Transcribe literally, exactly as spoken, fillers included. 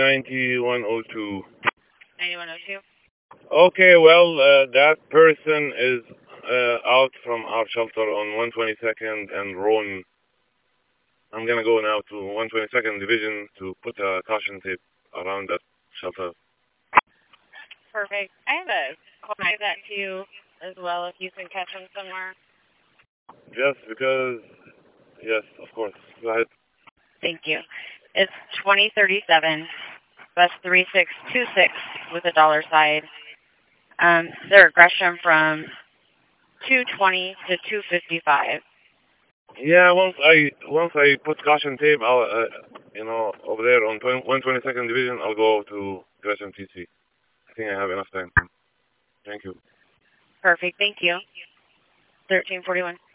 ninety-one oh two. ninety-one oh two. Okay, well, uh, that person is uh, out from our shelter on one twenty-second and Roan. I'm gonna go now to one twenty-second Division to put a caution tape around that shelter. Perfect. I have a call back that to you as well if you can catch him somewhere. Just because, yes, of course. Go ahead. Thank you. It's twenty thirty-seven, bus three six two six with a dollar side. Um, their aggression from two twenty to two fifty-five. Yeah, once I once I put caution tape, I'll uh, you know over there on one twenty-second Division, I'll go to Gresham T C. I think I have enough time. Thank you. Perfect. Thank you. thirteen forty-one.